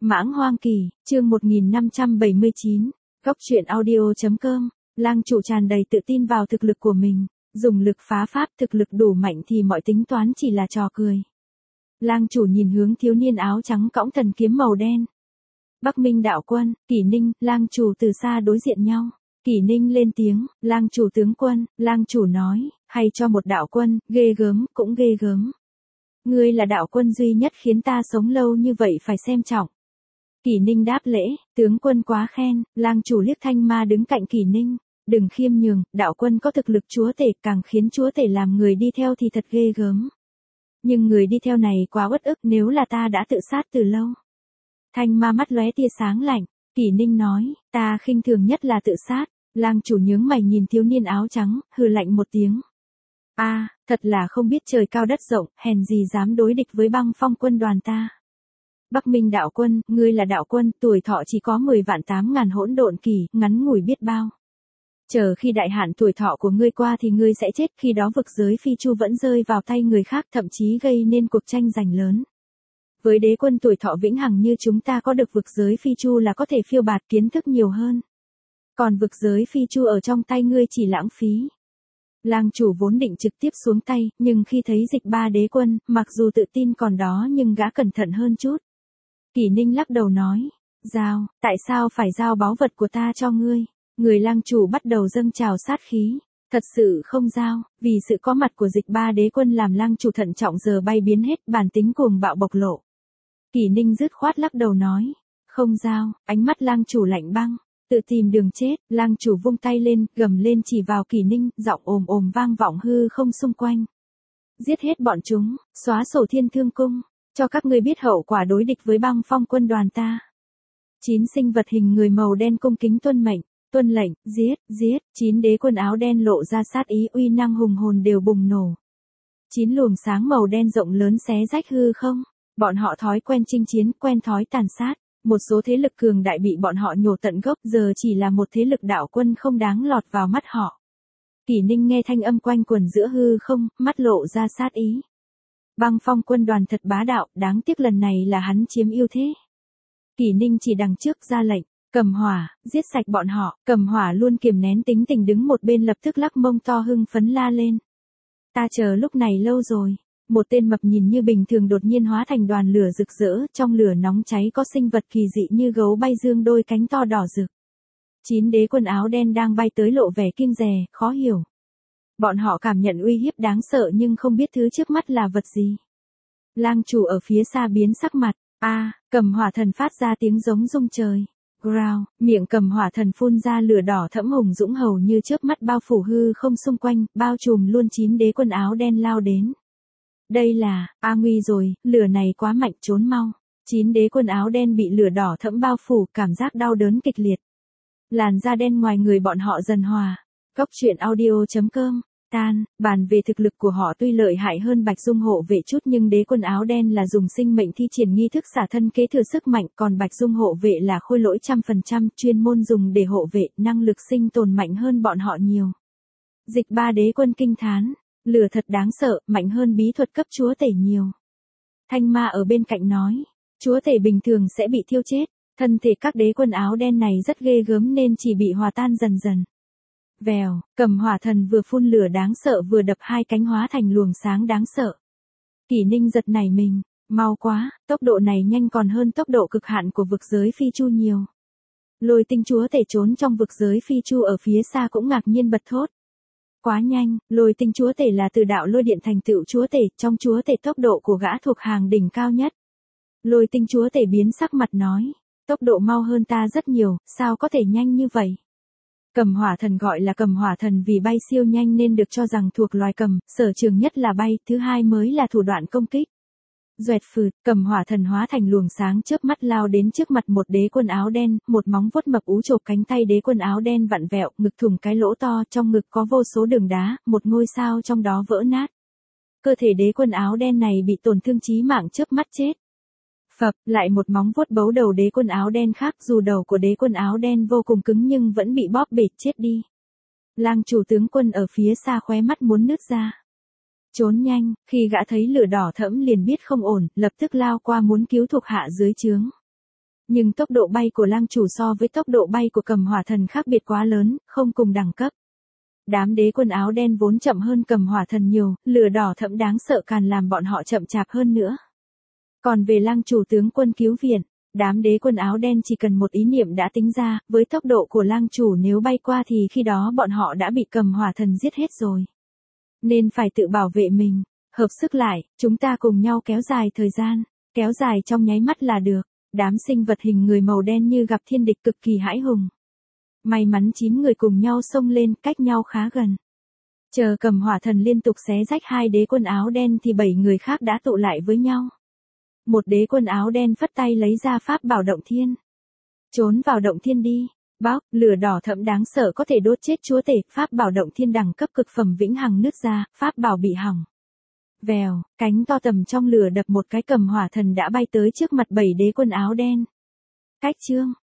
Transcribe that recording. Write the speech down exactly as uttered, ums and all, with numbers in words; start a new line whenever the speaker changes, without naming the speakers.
Mãng Hoang Kỳ, chương một nghìn năm trăm bảy mươi chín, Góc truyện audio.com, lang chủ tràn đầy tự tin vào thực lực của mình, dùng lực phá pháp thực lực đủ mạnh thì mọi tính toán chỉ là trò cười. Lang chủ nhìn hướng thiếu niên áo trắng cõng thần kiếm màu đen. Bắc Minh đạo quân, Kỷ Ninh, lang chủ từ xa đối diện nhau. Kỷ Ninh lên tiếng, lang chủ tướng quân, lang chủ nói, hay cho một đạo quân, ghê gớm, cũng ghê gớm. Ngươi là đạo quân duy nhất khiến ta sống lâu như vậy phải xem trọng. Kỷ Ninh đáp lễ, tướng quân quá khen, lang chủ liếc Thanh Ma đứng cạnh Kỷ Ninh, đừng khiêm nhường, đạo quân có thực lực chúa tể, càng khiến chúa tể làm người đi theo thì thật ghê gớm. Nhưng người đi theo này quá uất ức, nếu là ta đã tự sát từ lâu. Thanh Ma mắt lóe tia sáng lạnh, Kỷ Ninh nói, ta khinh thường nhất là tự sát. Lang chủ nhướng mày nhìn thiếu niên áo trắng, hừ lạnh một tiếng. A, à, thật là không biết trời cao đất rộng, hèn gì dám đối địch với Băng Phong quân đoàn ta. Bắc Minh đạo quân, ngươi là đạo quân, tuổi thọ chỉ có mười vạn tám ngàn hỗn độn kỳ, ngắn ngủi biết bao. Chờ khi đại hạn tuổi thọ của ngươi qua thì ngươi sẽ chết, khi đó vực giới phi chu vẫn rơi vào tay người khác, thậm chí gây nên cuộc tranh giành lớn. Với đế quân tuổi thọ vĩnh hằng như chúng ta, có được vực giới phi chu là có thể phiêu bạt kiến thức nhiều hơn. Còn vực giới phi chu ở trong tay ngươi chỉ lãng phí. Lang chủ vốn định trực tiếp xuống tay, nhưng khi thấy dịch ba đế quân, mặc dù tự tin còn đó nhưng gã cẩn thận hơn chút. Kỷ Ninh lắc đầu nói, giao, tại sao phải giao báu vật của ta cho ngươi? Người lang chủ bắt đầu dâng trào sát khí. Thật sự không giao, vì sự có mặt của dịch ba đế quân làm lang chủ thận trọng giờ bay biến hết, bản tính cuồng bạo bộc lộ. Kỷ Ninh dứt khoát lắc đầu nói, không giao, ánh mắt lang chủ lạnh băng. Tự tìm đường chết, lang chủ vung tay lên, gầm lên chỉ vào Kỷ Ninh, giọng ồm ồm vang vọng hư không xung quanh. Giết hết bọn chúng, xóa sổ Thiên Thương cung, cho các ngươi biết hậu quả đối địch với Băng Phong quân đoàn ta. Chín sinh vật hình người màu đen cung kính tuân mệnh, tuân lệnh, giết, giết, chín đế quân áo đen lộ ra sát ý, uy năng hùng hồn đều bùng nổ. Chín luồng sáng màu đen rộng lớn xé rách hư không, bọn họ thói quen chinh chiến, quen thói tàn sát. Một số thế lực cường đại bị bọn họ nhổ tận gốc, giờ chỉ là một thế lực đạo quân không đáng lọt vào mắt họ. Kỷ Ninh nghe thanh âm quanh quần giữa hư không, mắt lộ ra sát ý. Băng Phong quân đoàn thật bá đạo, đáng tiếc lần này là hắn chiếm ưu thế. Kỷ Ninh chỉ đằng trước ra lệnh, cầm hỏa, giết sạch bọn họ, cầm hỏa luôn kiềm nén tính tình đứng một bên lập tức lắc mông to hưng phấn la lên. Ta chờ lúc này lâu rồi. Một tên mập nhìn như bình thường đột nhiên hóa thành đoàn lửa rực rỡ, trong lửa nóng cháy có sinh vật kỳ dị như gấu bay dương đôi cánh to đỏ rực. Chín đế quân áo đen đang bay tới lộ vẻ kiêng dè, khó hiểu. Bọn họ cảm nhận uy hiếp đáng sợ nhưng không biết thứ trước mắt là vật gì. Lang chủ ở phía xa biến sắc mặt, a, à, cầm hỏa thần phát ra tiếng giống rung trời. Growl, miệng cầm hỏa thần phun ra lửa đỏ thẫm hùng dũng hầu như chớp mắt bao phủ hư không xung quanh, bao trùm luôn chín đế quân áo đen lao đến. Đây là, a nguy rồi, lửa này quá mạnh, trốn mau. Chín đế quân áo đen bị lửa đỏ thẫm bao phủ, cảm giác đau đớn kịch liệt. Làn da đen ngoài người bọn họ dần hòa. Góc truyện audio.com, tan, bàn về thực lực của họ tuy lợi hại hơn Bạch Dung hộ vệ chút nhưng đế quân áo đen là dùng sinh mệnh thi triển nghi thức xả thân kế thừa sức mạnh, còn Bạch Dung hộ vệ là khôi lỗi trăm phần trăm chuyên môn dùng để hộ vệ, năng lực sinh tồn mạnh hơn bọn họ nhiều. Dịch ba đế quân kinh thán. Lửa thật đáng sợ, mạnh hơn bí thuật cấp chúa tể nhiều. Thanh Ma ở bên cạnh nói, chúa tể bình thường sẽ bị thiêu chết, thân thể các đế quân áo đen này rất ghê gớm nên chỉ bị hòa tan dần dần. Vèo, cầm hỏa thần vừa phun lửa đáng sợ vừa đập hai cánh hóa thành luồng sáng đáng sợ. Kỷ Ninh giật nảy mình, mau quá, tốc độ này nhanh còn hơn tốc độ cực hạn của vực giới phi chu nhiều. Lôi tinh chúa tể trốn trong vực giới phi chu ở phía xa cũng ngạc nhiên bật thốt. Quá nhanh, lôi tinh chúa tể là từ đạo lôi điện thành tựu chúa tể, trong chúa tể tốc độ của gã thuộc hàng đỉnh cao nhất. Lôi tinh chúa tể biến sắc mặt nói, tốc độ mau hơn ta rất nhiều, sao có thể nhanh như vậy? Cầm hỏa thần gọi là cầm hỏa thần vì bay siêu nhanh nên được cho rằng thuộc loài cầm, sở trường nhất là bay, thứ hai mới là thủ đoạn công kích. Duệt phượt, cầm hỏa thần hóa thành luồng sáng chớp mắt lao đến trước mặt một đế quân áo đen, một móng vuốt mập ú chộp cánh tay đế quân áo đen vặn vẹo, ngực thủng cái lỗ to, trong ngực có vô số đường đá, một ngôi sao trong đó vỡ nát. Cơ thể đế quân áo đen này bị tổn thương chí mạng chớp mắt chết. Phập, lại một móng vuốt bấu đầu đế quân áo đen khác, dù đầu của đế quân áo đen vô cùng cứng nhưng vẫn bị bóp bệt chết đi. Lang chủ tướng quân ở phía xa khóe mắt muốn nứt ra. Trốn nhanh, khi gã thấy lửa đỏ thẫm liền biết không ổn, lập tức lao qua muốn cứu thuộc hạ dưới trướng. Nhưng tốc độ bay của lang chủ so với tốc độ bay của cầm hỏa thần khác biệt quá lớn, không cùng đẳng cấp. Đám đế quân áo đen vốn chậm hơn cầm hỏa thần nhiều, lửa đỏ thẫm đáng sợ càng làm bọn họ chậm chạp hơn nữa. Còn về lang chủ tướng quân cứu viện, đám đế quân áo đen chỉ cần một ý niệm đã tính ra, với tốc độ của lang chủ nếu bay qua thì khi đó bọn họ đã bị cầm hỏa thần giết hết rồi. Nên phải tự bảo vệ mình, hợp sức lại, chúng ta cùng nhau kéo dài thời gian, kéo dài trong nháy mắt là được. Đám sinh vật hình người màu đen như gặp thiên địch cực kỳ hãi hùng. May mắn chín người cùng nhau xông lên, cách nhau khá gần. Chờ cầm hỏa thần liên tục xé rách hai đế quân áo đen thì bảy người khác đã tụ lại với nhau. Một đế quân áo đen phất tay lấy ra pháp bảo động thiên. Trốn vào động thiên đi. Bóc, lửa đỏ thẫm đáng sợ có thể đốt chết chúa tể, pháp bảo động thiên đẳng cấp cực phẩm vĩnh hằng nứt ra, pháp bảo bị hỏng. Vèo, cánh to tầm trong lửa đập một cái cầm hỏa thần đã bay tới trước mặt bảy đế quân áo đen. Cách chương